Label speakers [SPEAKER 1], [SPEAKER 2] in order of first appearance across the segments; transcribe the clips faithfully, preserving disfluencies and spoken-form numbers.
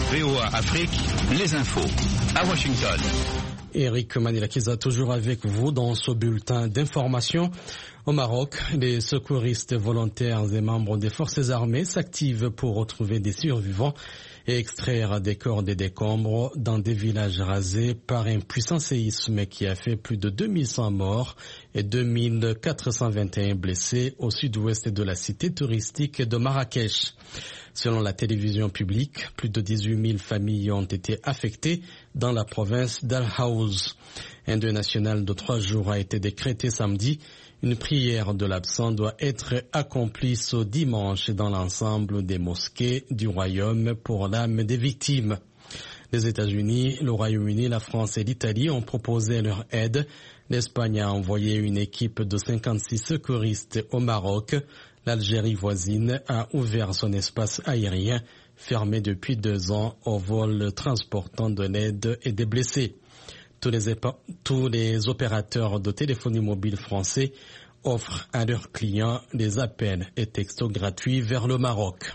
[SPEAKER 1] V O A Afrique, les infos à Washington.
[SPEAKER 2] Eric Manilakiza toujours avec vous dans ce bulletin d'information. Au Maroc, les secouristes volontaires et membres des forces armées s'activent pour retrouver des survivants et extraire des corps des décombres dans des villages rasés par un puissant séisme qui a fait plus de deux mille cent morts et deux mille quatre cent vingt et un blessés au sud-ouest de la cité touristique de Marrakech. Selon la télévision publique, plus de dix-huit mille familles ont été affectées dans la province d'Al-Haouz. Un deuil national de trois jours a été décrété samedi. Une prière de l'absent doit être accomplie ce dimanche dans l'ensemble des mosquées du Royaume pour l'âme des victimes. Les États-Unis, le Royaume-Uni, la France et l'Italie ont proposé leur aide. L'Espagne a envoyé une équipe de cinquante-six secouristes au Maroc. L'Algérie voisine a ouvert son espace aérien, fermé depuis deux ans aux vols transportant de l'aide et des blessés. Tous les, tous les opérateurs de téléphonie mobile français offrent à leurs clients des appels et textos gratuits vers le Maroc.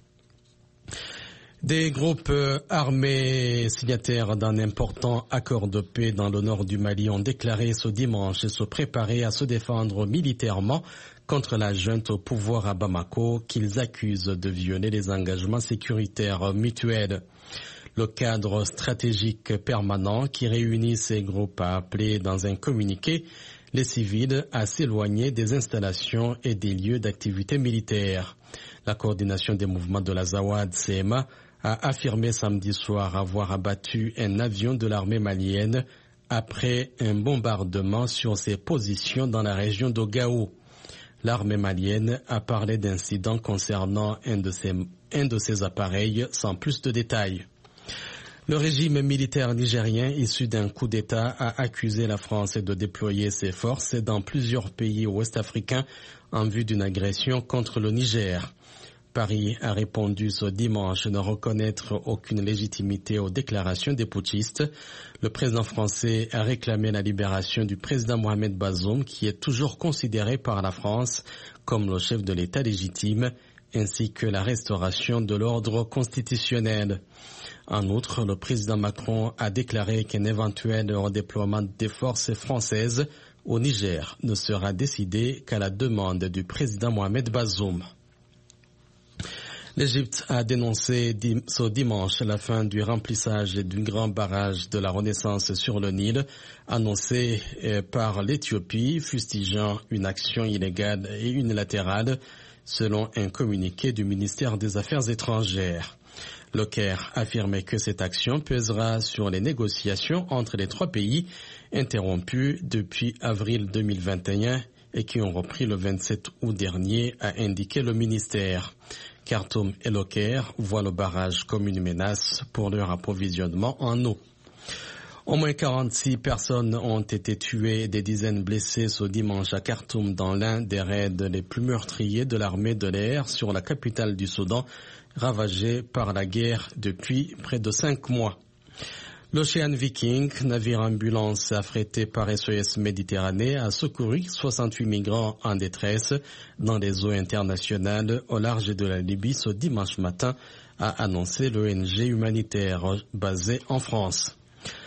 [SPEAKER 2] Des groupes armés signataires d'un important accord de paix dans le nord du Mali ont déclaré ce dimanche se préparer à se défendre militairement contre la junte au pouvoir à Bamako qu'ils accusent de violer les engagements sécuritaires mutuels. Le cadre stratégique permanent qui réunit ces groupes a appelé dans un communiqué les civils à s'éloigner des installations et des lieux d'activité militaire. La coordination des mouvements de la Zawad, C M A, a affirmé samedi soir avoir abattu un avion de l'armée malienne après un bombardement sur ses positions dans la région de Gao. L'armée malienne a parlé d'incidents concernant un de ses, un de ses appareils sans plus de détails. Le régime militaire nigérien issu d'un coup d'État a accusé la France de déployer ses forces dans plusieurs pays ouest-africains en vue d'une agression contre le Niger. Paris a répondu ce dimanche ne reconnaître aucune légitimité aux déclarations des putschistes. Le président français a réclamé la libération du président Mohamed Bazoum, qui est toujours considéré par la France comme le chef de l'État légitime, ainsi que la restauration de l'ordre constitutionnel. En outre, le président Macron a déclaré qu'un éventuel redéploiement des forces françaises au Niger ne sera décidé qu'à la demande du président Mohamed Bazoum. L'Égypte a dénoncé ce dimanche la fin du remplissage du grand barrage de la Renaissance sur le Nil, annoncé par l'Éthiopie, fustigeant une action illégale et unilatérale, selon un communiqué du ministère des Affaires étrangères. Le Caire affirmait que cette action pèsera sur les négociations entre les trois pays interrompues depuis avril deux mille vingt et un et qui ont repris le vingt-sept août dernier, a indiqué le ministère. Khartoum et le Caire voient le barrage comme une menace pour leur approvisionnement en eau. Au moins quarante-six personnes ont été tuées et des dizaines blessées ce dimanche à Khartoum dans l'un des raids les plus meurtriers de l'armée de l'air sur la capitale du Soudan, ravagée par la guerre depuis près de cinq mois. L'Ocean Viking, navire ambulance affrété par S O S Méditerranée, a secouru soixante-huit migrants en détresse dans les eaux internationales au large de la Libye ce dimanche matin, a annoncé l'O N G humanitaire basée en France.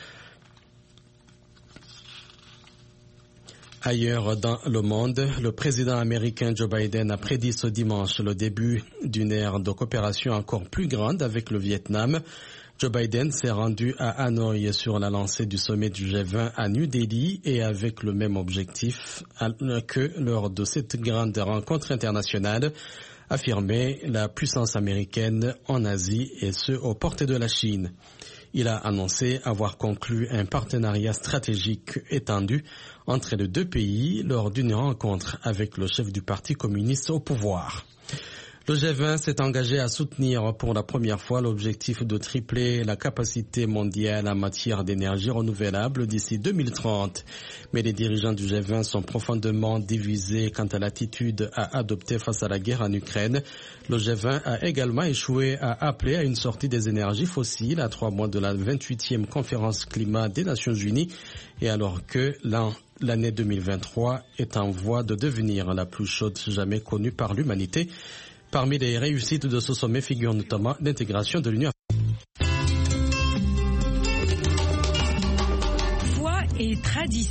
[SPEAKER 2] Ailleurs dans le monde, le président américain Joe Biden a prédit ce dimanche le début d'une ère de coopération encore plus grande avec le Vietnam. Joe Biden s'est rendu à Hanoï sur la lancée du sommet du G vingt à New Delhi et avec le même objectif que lors de cette grande rencontre internationale, affirmer la puissance américaine en Asie et ce aux portes de la Chine. Il a annoncé avoir conclu un partenariat stratégique étendu entre les deux pays lors d'une rencontre avec le chef du Parti communiste au pouvoir. Le G vingt s'est engagé à soutenir pour la première fois l'objectif de tripler la capacité mondiale en matière d'énergie renouvelable d'ici deux mille trente. Mais les dirigeants du G vingt sont profondément divisés quant à l'attitude à adopter face à la guerre en Ukraine. Le G vingt a également échoué à appeler à une sortie des énergies fossiles à trois mois de la vingt-huitième conférence climat des Nations Unies et alors que l'an L'année deux mille vingt-trois est en voie de devenir la plus chaude jamais connue par l'humanité. Parmi les réussites de ce sommet figure notamment l'intégration de l'Union africaine.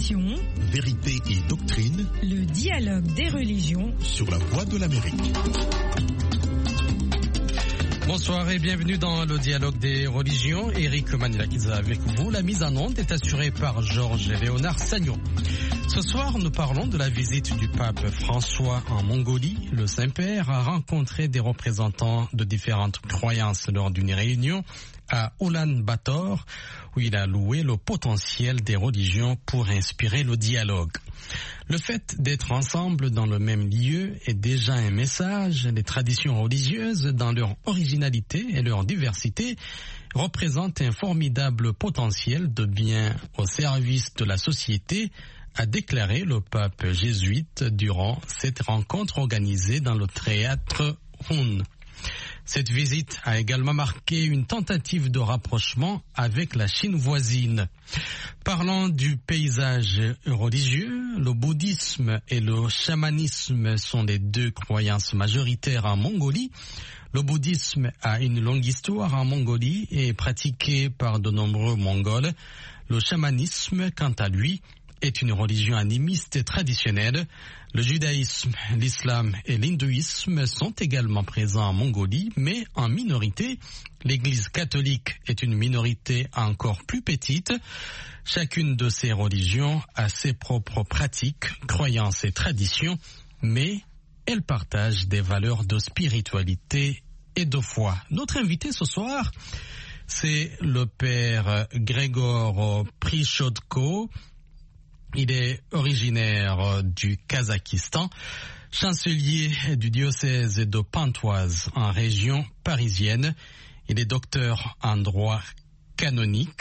[SPEAKER 3] Tradition,
[SPEAKER 4] vérité et doctrine,
[SPEAKER 3] le dialogue des religions
[SPEAKER 4] sur la Voix de l'Amérique.
[SPEAKER 2] Bonsoir et bienvenue dans le dialogue des religions. Éric Manilakisa avec vous. La mise en onde est assurée par Georges Léonard Sagnon. Ce soir, nous parlons de la visite du pape François en Mongolie. Le Saint-Père a rencontré des représentants de différentes croyances lors d'une réunion à Oulan-Bator, où il a loué le potentiel des religions pour inspirer le dialogue. Le fait d'être ensemble dans le même lieu est déjà un message. Les traditions religieuses, dans leur originalité et leur diversité, représentent un formidable potentiel de bien au service de la société, a déclaré le pape jésuite durant cette rencontre organisée dans le théâtre Hun. Cette visite a également marqué une tentative de rapprochement avec la Chine voisine. Parlant du paysage religieux, le bouddhisme et le chamanisme sont les deux croyances majoritaires en Mongolie. Le bouddhisme a une longue histoire en Mongolie et est pratiqué par de nombreux Mongols. Le chamanisme, quant à lui, est une religion animiste traditionnelle. Le judaïsme, l'islam et l'hindouisme sont également présents en Mongolie, mais en minorité. L'Église catholique est une minorité encore plus petite. Chacune de ces religions a ses propres pratiques, croyances et traditions, mais elles partagent des valeurs de spiritualité et de foi. Notre invité ce soir, c'est le père Grégor Prichodko. Il est originaire du Kazakhstan, chancelier du diocèse de Pontoise en région parisienne. Il est docteur en droit canonique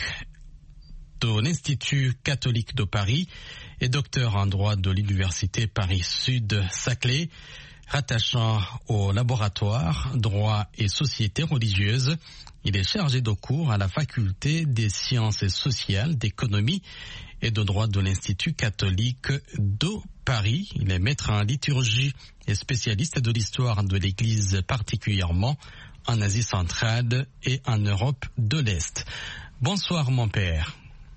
[SPEAKER 2] de l'Institut catholique de Paris et docteur en droit de l'Université Paris-Sud-Saclay, rattachant au laboratoire droit et société religieuse. Il est chargé de cours à la faculté des sciences sociales, d'économie et de droit de l'Institut catholique de Paris. Il est maître en liturgie et spécialiste de l'histoire de l'Église, particulièrement en Asie centrale et en Europe de l'Est. Bonsoir mon père.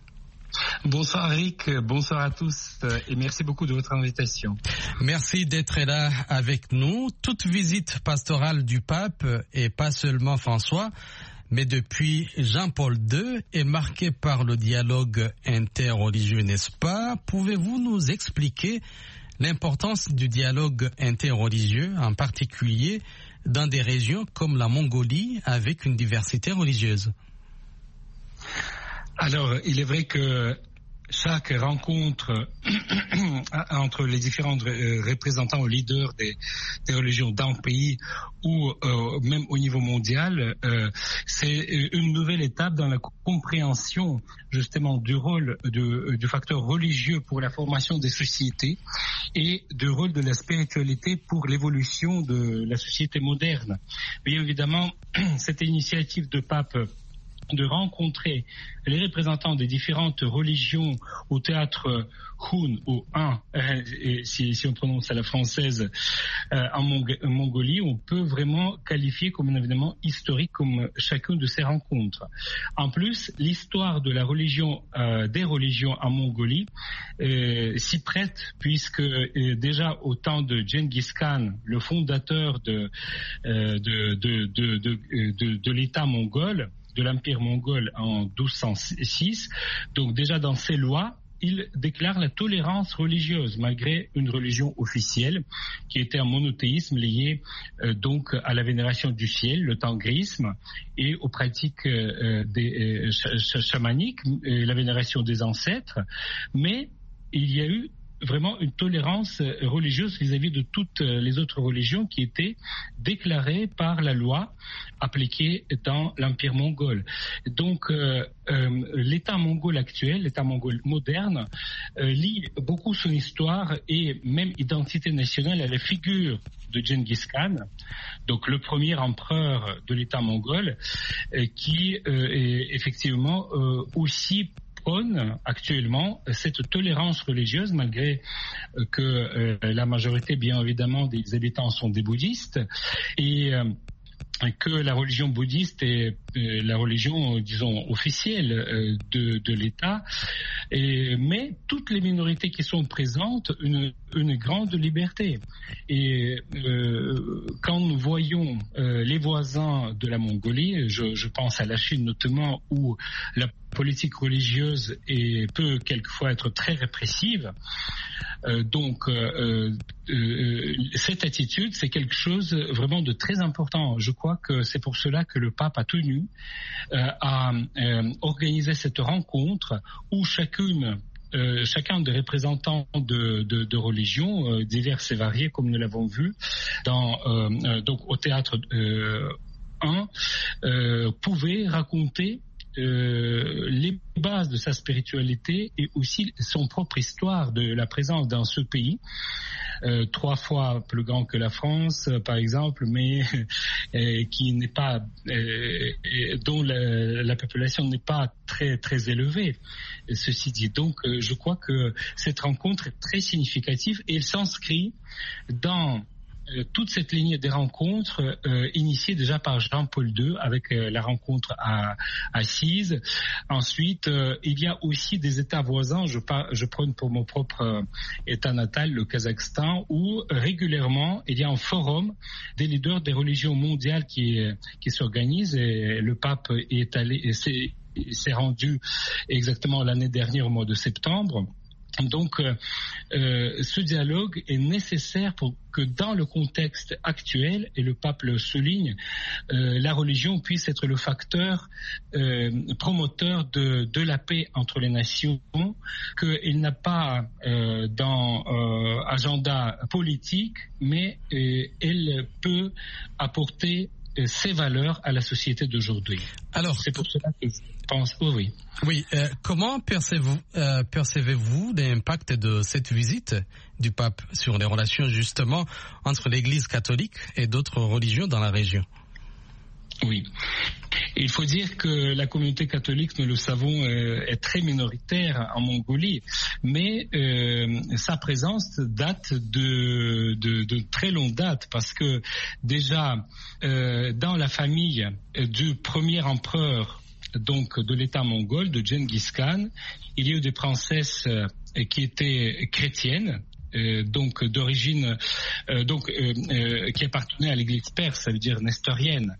[SPEAKER 5] Bonsoir Eric, bonsoir à tous et merci beaucoup de votre invitation.
[SPEAKER 2] Merci d'être là avec nous. Toute visite pastorale du pape, et pas seulement François, mais depuis Jean-Paul deux, est marquée par le dialogue interreligieux, n'est-ce pas? Pouvez-vous nous expliquer l'importance du dialogue interreligieux, en particulier dans des régions comme la Mongolie, avec une diversité religieuse?
[SPEAKER 5] Alors, il est vrai que chaque rencontre entre les différents représentants ou leaders des, des religions d'un pays ou euh, même au niveau mondial, euh, c'est une nouvelle étape dans la compréhension justement du rôle de, du facteur religieux pour la formation des sociétés et du rôle de la spiritualité pour l'évolution de la société moderne. Bien évidemment, cette initiative de pape de rencontrer les représentants des différentes religions au théâtre Hun ou un, euh, si, si on prononce à la française, euh, en Mong- Mongolie, on peut vraiment qualifier comme un événement historique comme chacune de ces rencontres. En plus, l'histoire de la religion, euh, des religions en Mongolie euh, s'y prête, puisque euh, déjà au temps de Genghis Khan, le fondateur de, euh, de, de, de, de, de, de l'État mongol, de l'Empire mongol en douze cent six. Donc déjà dans ces lois, il déclare la tolérance religieuse malgré une religion officielle qui était un monothéisme lié euh, donc à la vénération du ciel, le tangrisme, et aux pratiques euh, des, euh, ch- chamaniques, euh, la vénération des ancêtres. Mais il y a eu vraiment une tolérance religieuse vis-à-vis de toutes les autres religions qui étaient déclarées par la loi appliquée dans l'Empire mongol. Donc, euh, euh, l'État mongol actuel, l'État mongol moderne, euh, lie beaucoup son histoire et même identité nationale à la figure de Genghis Khan, donc le premier empereur de l'État mongol, euh, qui euh, est effectivement euh, aussi prône actuellement cette tolérance religieuse, malgré que euh, la majorité, bien évidemment, des habitants sont des bouddhistes. Et euh, que la religion bouddhiste est euh, la religion, disons, officielle euh, de, de l'État, et, mais toutes les minorités qui sont présentes une, une grande liberté. Et euh, quand nous voyons euh, les voisins de la Mongolie, je, je pense à la Chine notamment, où la politique religieuse est, peut quelquefois être très répressive, euh, donc euh, euh, cette attitude, c'est quelque chose vraiment de très important. Je crois que c'est pour cela que le pape a tenu euh, à euh, organiser cette rencontre où chacune Euh, chacun des représentants de, de, de religions euh, diverses et variées, comme nous l'avons vu, dans, euh, euh, donc au théâtre euh, un, euh, pouvait raconter Euh, les bases de sa spiritualité et aussi son propre histoire de la présence dans ce pays, euh, trois fois plus grand que la France, euh, par exemple, mais euh, qui n'est pas, euh, dont la, la population n'est pas très très élevée. Ceci dit, donc, euh, je crois que cette rencontre est très significative et elle s'inscrit dans toute cette lignée des rencontres euh, initiée déjà par Jean-Paul deux avec euh, la rencontre à Assise. Ensuite, euh, il y a aussi des États voisins, je, par, je prends pour mon propre euh, État natal, le Kazakhstan, où régulièrement il y a un forum des leaders des religions mondiales qui, qui s'organise, et le pape est allé, et s'est, s'est rendu exactement l'année dernière au mois de septembre. Donc, euh, euh, ce dialogue est nécessaire pour que dans le contexte actuel, et le pape le souligne, euh, la religion puisse être le facteur euh, promoteur de, de la paix entre les nations, qu'il n'a pas euh, dans euh, agenda politique, mais euh, elle peut apporter ces valeurs à la société d'aujourd'hui. Alors, c'est pour cela que je pense. Oh oui.
[SPEAKER 2] Oui. Euh, comment percevez-vous, euh, percevez-vous l'impact de cette visite du pape sur les relations justement entre l'Église catholique et d'autres religions dans la région?
[SPEAKER 5] Oui. Il faut dire que la communauté catholique, nous le savons, est très minoritaire en Mongolie, mais euh, sa présence date de, de, de très longue date, parce que déjà euh, dans la famille du premier empereur donc de l'État mongol, de Genghis Khan, il y a eu des princesses qui étaient chrétiennes. Euh, donc d'origine euh, donc euh, euh, qui appartenait à l'église perse, ça veut dire nestorienne,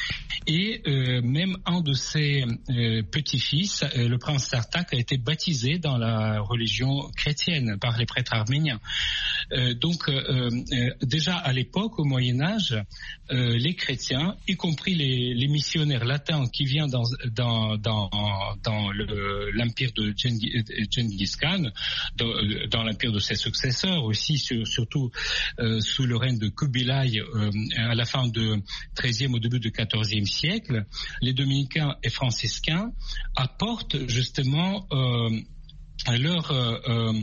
[SPEAKER 5] et euh, même un de ses euh, petits-fils, euh, le prince Sartak, a été baptisé dans la religion chrétienne par les prêtres arméniens. Euh, donc euh, euh, déjà à l'époque, au Moyen-Âge, euh, les chrétiens, y compris les, les missionnaires latins qui viennent dans, dans, dans, dans le, l'empire de Genghis, Genghis Khan, dans, dans l'empire de ses successeurs, aussi sur, surtout euh, sous le règne de Kubilai euh, à la fin du treizième au début du quatorzième siècle, les dominicains et franciscains apportent justement euh, leur euh, euh,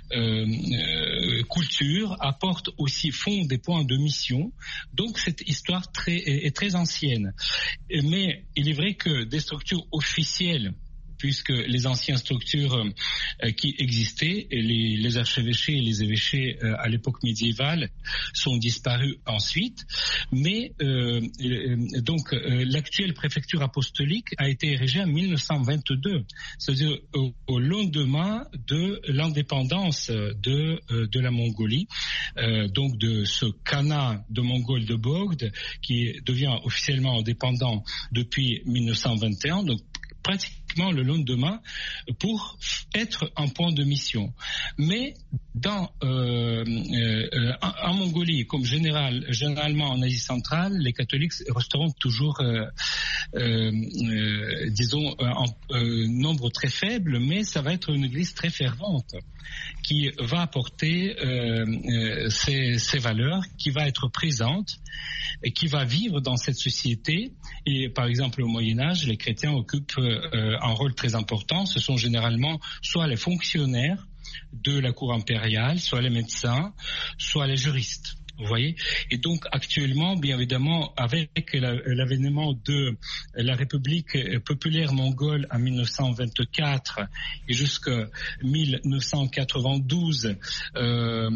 [SPEAKER 5] euh, culture, apportent aussi, font des points de mission. Donc cette histoire très, est, est très ancienne. Mais il est vrai que des structures officielles, puisque les anciennes structures euh, qui existaient, les, les archevêchés et les évêchés euh, à l'époque médiévale, sont disparus ensuite. Mais euh, euh, donc euh, l'actuelle préfecture apostolique a été érigée en mille neuf cent vingt-deux, c'est-à-dire au, au lendemain de l'indépendance de, euh, de la Mongolie, euh, donc de ce Khanat de Mongol de Bogd, qui devient officiellement indépendant depuis mille neuf cent vingt et un, donc pratiquement le lendemain, pour être un point de mission. Mais dans, euh, euh, en, en Mongolie, comme général, généralement en Asie centrale, les catholiques resteront toujours, euh, euh, euh, disons, en euh, nombre très faible, mais ça va être une église très fervente qui va apporter euh, euh, ces, ces valeurs, qui va être présente et qui va vivre dans cette société. Et par exemple, au Moyen-Âge, les chrétiens occupent euh, un rôle très important. Ce sont généralement soit les fonctionnaires de la cour impériale, soit les médecins, soit les juristes. Vous voyez, et donc actuellement, bien évidemment, avec la, l'avènement de la République populaire mongole en mille neuf cent vingt-quatre et jusqu'à mille neuf cent quatre-vingt-douze, euh,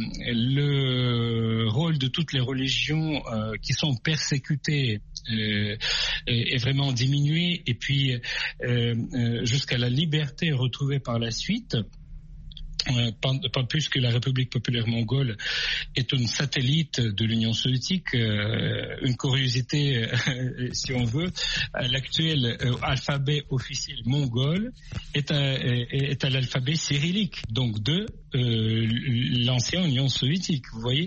[SPEAKER 5] le rôle de toutes les religions euh, qui sont persécutées euh, est, est vraiment diminué, et puis euh, euh, jusqu'à la liberté retrouvée par la suite. Euh, pas, pas plus que la République populaire mongole est une satellite de l'Union soviétique. Euh, une curiosité, euh, si on veut, l'actuel euh, alphabet officiel mongol est à, est, est à l'alphabet cyrillique, donc de euh, l'ancienne Union soviétique, vous voyez.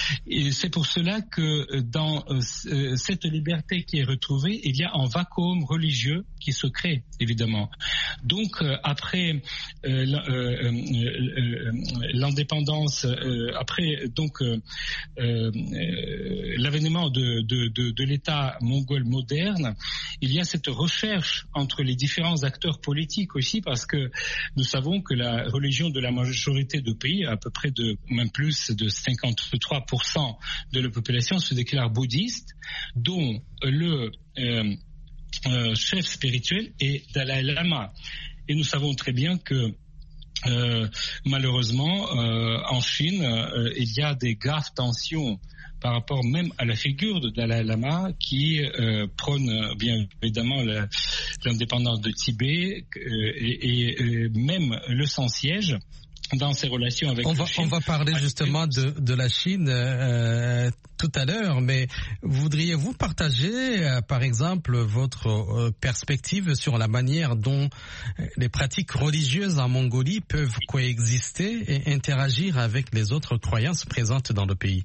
[SPEAKER 5] Et c'est pour cela que dans euh, cette liberté qui est retrouvée, il y a un vacuum religieux qui se crée, évidemment. Donc, euh, après euh, euh, l'indépendance, euh, après donc euh, euh, l'avènement de, de, de, de l'État mongol moderne, il y a cette recherche entre les différents acteurs politiques aussi, parce que nous savons que la religion de la majorité du pays, à peu près de même plus de cinquante-trois pour cent de la population se déclare bouddhiste, dont le euh, euh, chef spirituel est Dalai Lama. Et nous savons très bien que Euh, malheureusement, euh, en Chine, euh, il y a des graves tensions par rapport même à la figure de Dalai Lama qui euh, prône bien évidemment la, l'indépendance de Tibet euh, et, et même le sans-siège dans ses relations avec
[SPEAKER 2] on
[SPEAKER 5] la
[SPEAKER 2] va,
[SPEAKER 5] Chine.
[SPEAKER 2] On va parler justement de, de la Chine euh, tout à l'heure, mais voudriez-vous partager, euh, par exemple, votre euh, perspective sur la manière dont les pratiques religieuses en Mongolie peuvent coexister et interagir avec les autres croyances présentes dans le pays?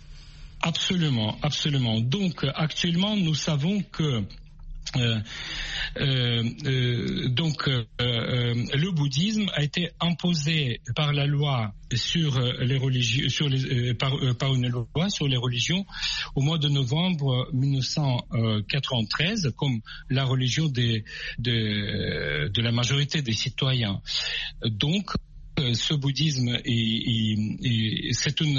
[SPEAKER 5] Absolument, absolument. Donc, actuellement, nous savons que Euh, euh, euh, donc euh, euh, le bouddhisme a été imposé par la loi sur les religions, sur les, euh, par, euh, par une loi sur les religions au mois de novembre mille neuf cent quatre-vingt-treize comme la religion des, de, de la majorité des citoyens. Donc ce bouddhisme est, est, est, c'est une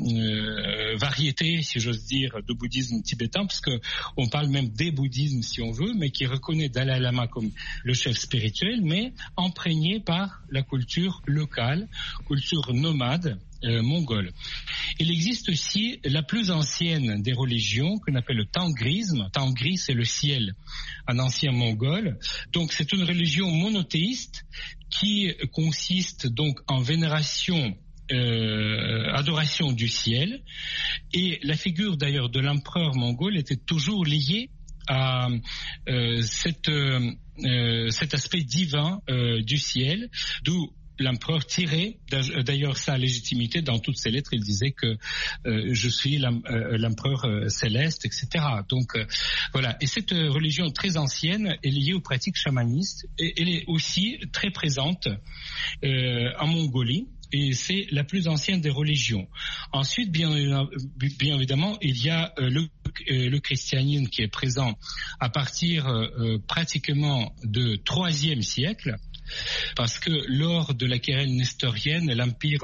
[SPEAKER 5] euh, variété, si j'ose dire, de bouddhisme tibétain, parce que on parle même des bouddhismes, si on veut, mais qui reconnaît Dalai Lama comme le chef spirituel, mais imprégné par la culture locale, culture nomade euh, mongole. Il existe aussi la plus ancienne des religions, qu'on appelle le tangrisme. Tangri, c'est le ciel, en ancien mongol. Donc, c'est une religion monothéiste qui consiste donc en vénération, euh, adoration du ciel. Et la figure d'ailleurs de l'empereur mongol était toujours liée à euh, cette, euh, cet aspect divin euh, du ciel, d'où l'empereur tirait d'ailleurs sa légitimité dans toutes ses lettres. Il disait que euh, je suis l'empereur euh, céleste, et cetera. Donc euh, voilà. Et cette religion très ancienne est liée aux pratiques chamanistes et elle est aussi très présente euh, en Mongolie. Et c'est la plus ancienne des religions. Ensuite, bien, bien évidemment, il y a euh, le, euh, le christianisme qui est présent à partir euh, pratiquement du troisième siècle, parce que lors de la querelle nestorienne, l'empire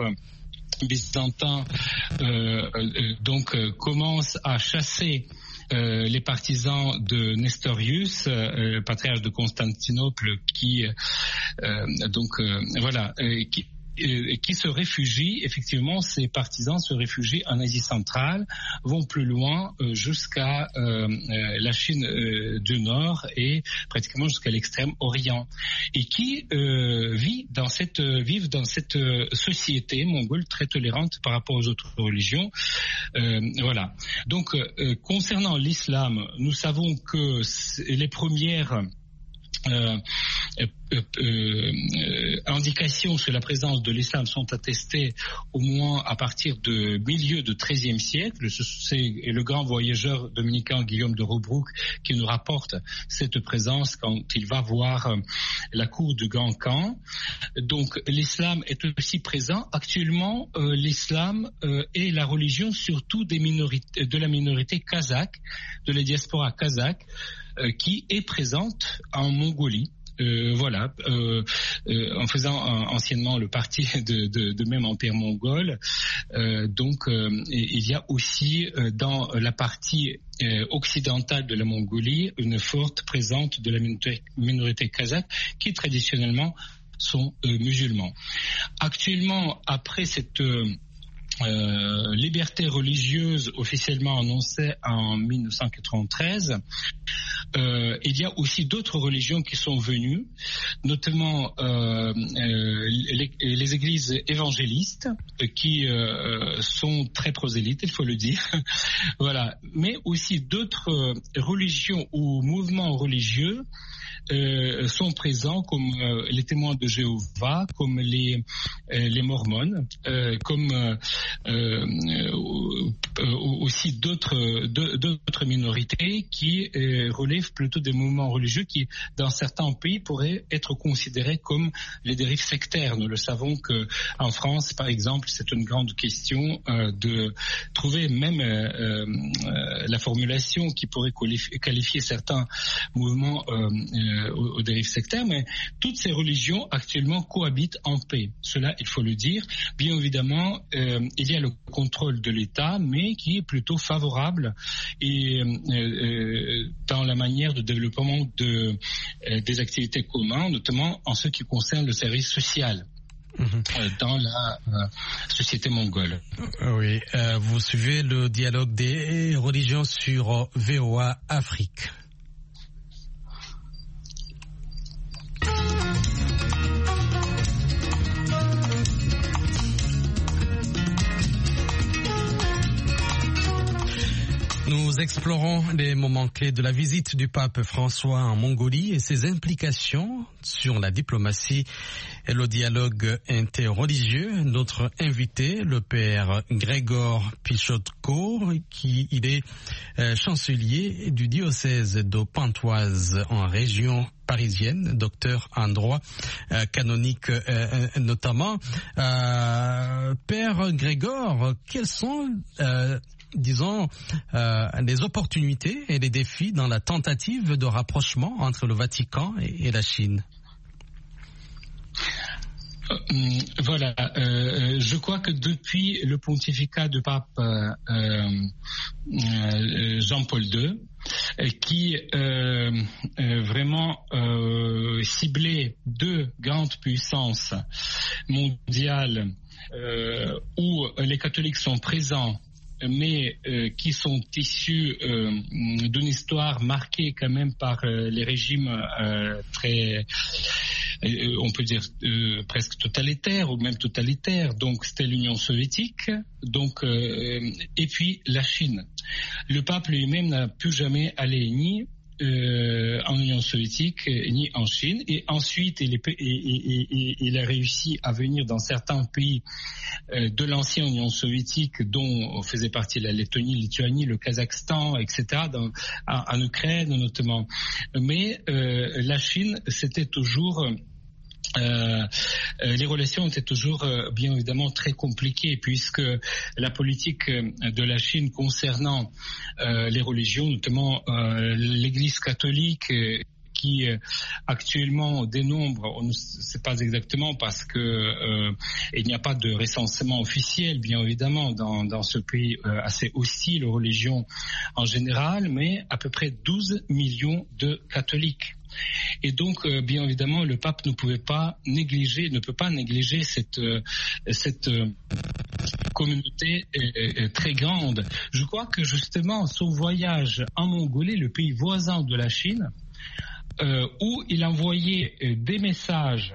[SPEAKER 5] byzantin euh, euh, donc euh, commence à chasser Euh, les partisans de Nestorius, euh, patriarche de Constantinople, qui euh, donc euh, voilà, euh, qui qui se réfugient, effectivement, ces partisans se réfugient en Asie centrale, vont plus loin euh, jusqu'à euh, euh, la Chine euh, du Nord et pratiquement jusqu'à l'extrême Orient, et qui euh, vit dans cette, euh, vivent dans cette euh, société mongole très tolérante par rapport aux autres religions. Euh, voilà. Donc, euh, concernant l'islam, nous savons que les premières Euh, euh, euh, euh, indications sur la présence de l'islam sont attestées au moins à partir du milieu du treizième siècle. C'est le grand voyageur dominicain Guillaume de Robrouck qui nous rapporte cette présence quand il va voir la cour du Grand Khan. Donc l'islam est aussi présent. Actuellement, euh, l'islam euh, est la religion surtout des minorités, de la minorité kazakh, de la diaspora kazakh, qui est présente en Mongolie Euh, voilà, euh, euh, en faisant euh, anciennement le parti de, de, de même empire mongol. Euh, donc, euh, il y a aussi euh, dans la partie euh, occidentale de la Mongolie une forte présence de la minorité, minorité kazakh qui traditionnellement sont euh, musulmans. Actuellement, après cette euh, Euh, liberté religieuse officiellement annoncée en mille neuf cent quatre-vingt-treize, euh, il y a aussi d'autres religions qui sont venues, notamment euh, euh, les, les églises évangélistes qui euh, sont très prosélytes, il faut le dire. Voilà, mais aussi d'autres religions ou mouvements religieux Euh, sont présents, comme euh, les témoins de Jéhovah, comme les euh, les mormones, euh, comme euh, euh, aussi d'autres d'autres minorités qui euh, relèvent plutôt des mouvements religieux qui, dans certains pays, pourraient être considérés comme les dérives sectaires. Nous le savons que en France, par exemple, c'est une grande question euh, de trouver même euh, euh, la formulation qui pourrait qualifier, qualifier certains mouvements euh, euh, Aux, aux dérives sectaires, mais toutes ces religions actuellement cohabitent en paix. Cela, il faut le dire. Bien évidemment, euh, il y a le contrôle de l'État, mais qui est plutôt favorable et euh, euh, dans la manière de développement de, euh, des activités communes, notamment en ce qui concerne le service social. Mmh. Dans la euh, société mongole.
[SPEAKER 2] Oui, euh, vous suivez le dialogue des religions sur V O A Afrique. Nous explorons les moments clés de la visite du pape François en Mongolie et ses implications sur la diplomatie et le dialogue interreligieux. Notre invité, le père Grégor Pichotko, qui il est euh, chancelier du diocèse de Pontoise en région parisienne, docteur en droit euh, canonique euh, notamment. Euh, père Grégor, quels sont euh, disons, euh, les opportunités et les défis dans la tentative de rapprochement entre le Vatican et, et la Chine?
[SPEAKER 5] Euh, voilà, euh, je crois que depuis le pontificat du pape euh, euh, Jean-Paul deux, euh, qui euh, euh, vraiment euh, ciblait deux grandes puissances mondiales euh, où les catholiques sont présents, mais euh, qui sont issus euh, d'une histoire marquée quand même par euh, les régimes euh, très, euh, on peut dire euh, presque totalitaires ou même totalitaires. Donc c'était l'Union soviétique, donc euh, et puis la Chine. Le pape lui-même n'a plus jamais allé ni Euh, en Union soviétique ni en Chine, et ensuite il, est, et, et, et, il a réussi à venir dans certains pays euh, de l'ancienne Union soviétique, dont faisait partie la Lettonie, Lituanie, le Kazakhstan, et cetera, dans, en, en Ukraine notamment. Mais euh, la Chine, c'était toujours Euh, les relations étaient toujours euh, bien évidemment très compliquées, puisque la politique de la Chine concernant euh, les religions, notamment euh, l'Église catholique, euh, qui euh, actuellement dénombre, on ne sait pas exactement parce que euh, il n'y a pas de recensement officiel, bien évidemment, dans, dans ce pays euh, assez hostile aux religions en général, mais à peu près douze millions de catholiques. Et donc, euh, bien évidemment, le pape ne pouvait pas négliger, ne peut pas négliger cette euh, cette euh, communauté euh, euh, très grande. Je crois que justement, son voyage en Mongolie, le pays voisin de la Chine, euh, où il envoyait euh, des messages,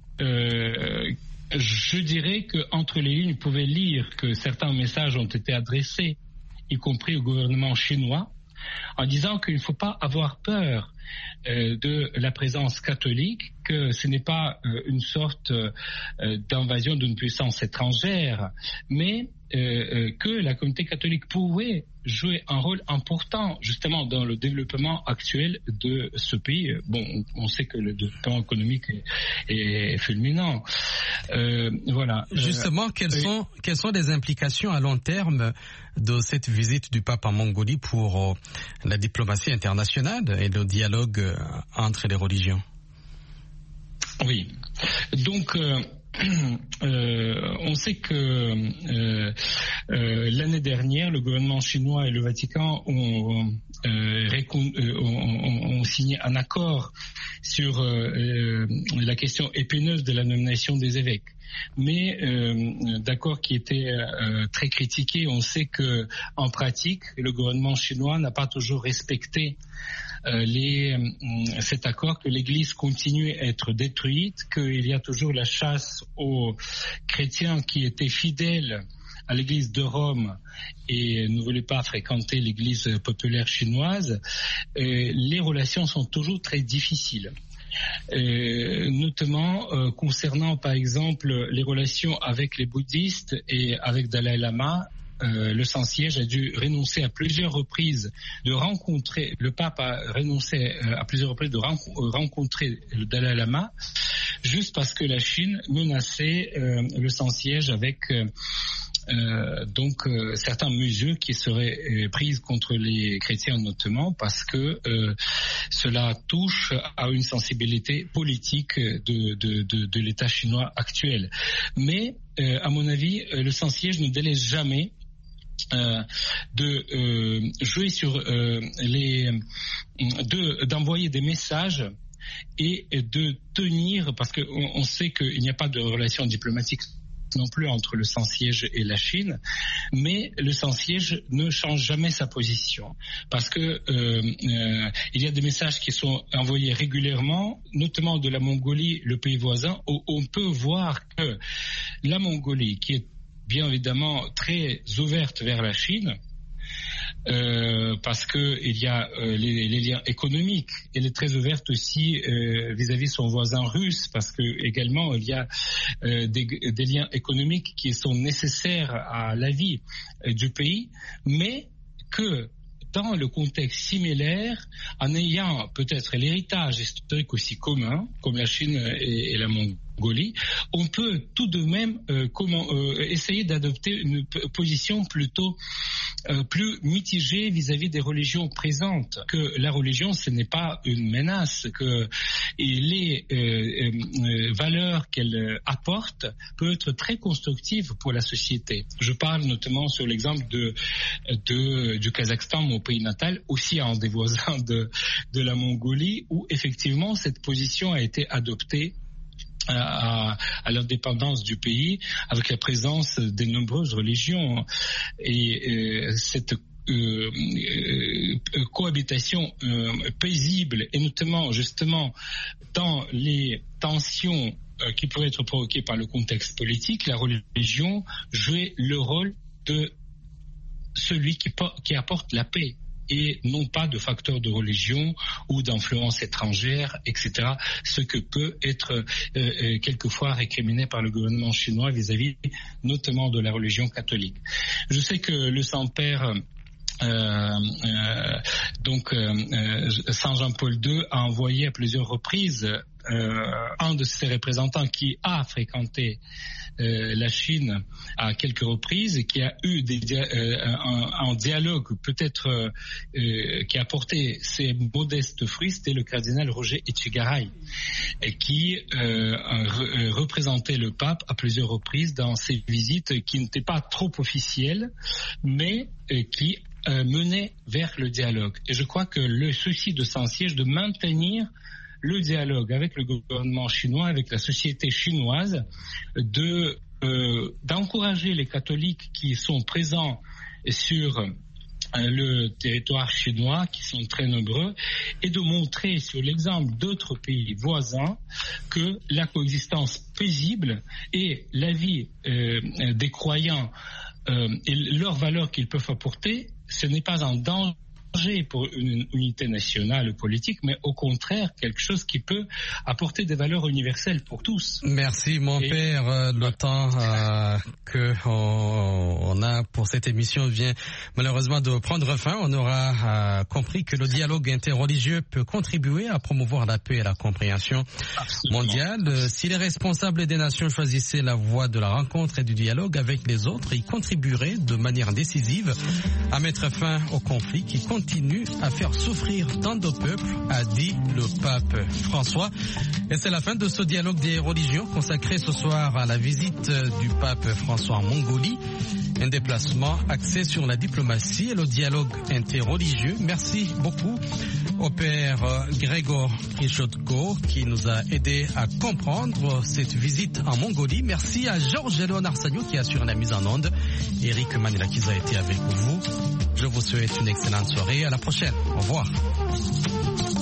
[SPEAKER 5] euh, je dirais qu'entre les lignes, il pouvait lire que certains messages ont été adressés, y compris au gouvernement chinois, en disant qu'il ne faut pas avoir peur euh, de la présence catholique, que ce n'est pas euh, une sorte euh, d'invasion d'une puissance étrangère, mais euh, euh, que la communauté catholique pouvait jouer un rôle important justement dans le développement actuel de ce pays. Bon, on, on sait que le développement économique est, est fulminant. Euh, voilà.
[SPEAKER 2] Justement, quelles euh, sont quelles sont les implications à long terme de cette visite du pape en Mongolie pour la diplomatie internationale et le dialogue entre les religions?
[SPEAKER 5] Oui. Donc, euh, euh, on sait que euh, euh, l'année dernière, le gouvernement chinois et le Vatican ont, euh, récon- euh, ont, ont signé un accord sur euh, la question épineuse de la nomination des évêques. Mais euh, d'accord qui était euh, très critiqué, on sait que en pratique, le gouvernement chinois n'a pas toujours respecté euh, les, euh, cet accord, que l'Église continue à être détruite, qu'il y a toujours la chasse aux chrétiens qui étaient fidèles à l'Église de Rome et ne voulaient pas fréquenter l'Église populaire chinoise. Euh, les relations sont toujours très difficiles. Euh, notamment euh, concernant par exemple les relations avec les bouddhistes et avec Dalai Lama. Euh, le Saint-Siège a dû renoncer à plusieurs reprises de rencontrer, le pape a renoncé euh, à plusieurs reprises de ren- rencontrer le Dalai Lama, juste parce que la Chine menaçait euh, le Saint-Siège avec euh, Euh, donc euh, certaines mesures qui seraient euh, prises contre les chrétiens notamment parce que euh, cela touche à une sensibilité politique de, de, de, de l'État chinois actuel. Mais euh, à mon avis, le Saint-Siège ne délaisse jamais Euh, de euh, jouer sur euh, les de d'envoyer des messages et de tenir, parce que on, on sait qu'il n'y a pas de relation diplomatique non plus entre le Saint-Siège et la Chine, mais le Saint-Siège ne change jamais sa position parce que euh, euh, il y a des messages qui sont envoyés régulièrement, notamment de la Mongolie, le pays voisin, où on peut voir que la Mongolie, qui est bien évidemment très ouverte vers la Chine, euh, parce que il y a euh, les, les liens économiques. Elle est très ouverte aussi euh, vis-à-vis son voisin russe, parce que également il y a euh, des, des liens économiques qui sont nécessaires à la vie euh, du pays, mais que dans le contexte similaire, en ayant peut-être l'héritage historique aussi commun, comme la Chine et, et la Mongolie, on peut tout de même euh, comment, euh, essayer d'adopter une p- position plutôt euh, plus mitigée vis-à-vis des religions présentes. Que la religion, ce n'est pas une menace, que et les euh, euh, valeurs qu'elle apporte peuvent être très constructives pour la société. Je parle notamment sur l'exemple de, de du Kazakhstan, mon pays natal, aussi un des voisins de, de la Mongolie, où effectivement cette position a été adoptée à, à l'indépendance du pays, avec la présence des nombreuses religions. Et euh, cette euh, euh, cohabitation euh, paisible, et notamment justement dans les tensions euh, qui pourraient être provoquées par le contexte politique, la religion jouait le rôle de celui qui, qui apporte la paix, et non pas de facteurs de religion ou d'influence étrangère, et cetera, ce que peut être euh, euh, quelquefois récriminé par le gouvernement chinois vis-à-vis notamment de la religion catholique. Je sais que le Saint-Père Euh, euh, donc euh, euh, Saint Jean-Paul deux a envoyé à plusieurs reprises euh, un de ses représentants qui a fréquenté euh, la Chine à quelques reprises et qui a eu des dia- euh, un, un dialogue peut-être euh, euh, qui a porté ses modestes fruits. C'était le cardinal Roger Etchegaray, et qui euh, re- représentait le pape à plusieurs reprises dans ses visites qui n'étaient pas trop officielles, mais euh, qui Euh, mener vers le dialogue. Et je crois que le souci de Saint-Siège de maintenir le dialogue avec le gouvernement chinois, avec la société chinoise, de euh, d'encourager les catholiques qui sont présents sur euh, le territoire chinois, qui sont très nombreux, et de montrer sur l'exemple d'autres pays voisins que la coexistence paisible et la vie euh, des croyants euh, et leurs valeurs qu'ils peuvent apporter, ce n'est pas un danger pour une unité nationale politique, mais au contraire quelque chose qui peut apporter des valeurs universelles pour tous.
[SPEAKER 2] Merci mon Et... père. Euh, le temps euh, que on, on a pour cette émission vient malheureusement de prendre fin. On aura euh, compris que le dialogue interreligieux peut contribuer à promouvoir la paix et la compréhension Absolument. mondiale. Euh, si les responsables des nations choisissaient la voie de la rencontre et du dialogue avec les autres, ils contribueraient de manière décisive à mettre fin au conflit qui continue continue à faire souffrir tant de peuples, a dit le pape François. Et c'est la fin de ce dialogue des religions consacré ce soir à la visite du pape François en Mongolie. Un déplacement axé sur la diplomatie et le dialogue interreligieux. Merci beaucoup au père Grégor Krichotko qui nous a aidé à comprendre cette visite en Mongolie. Merci à Georges-Léonard Sagnou qui assure la mise en onde. Eric Manila-Kiza a été avec vous. Je vous souhaite une excellente soirée. À la prochaine. Au revoir.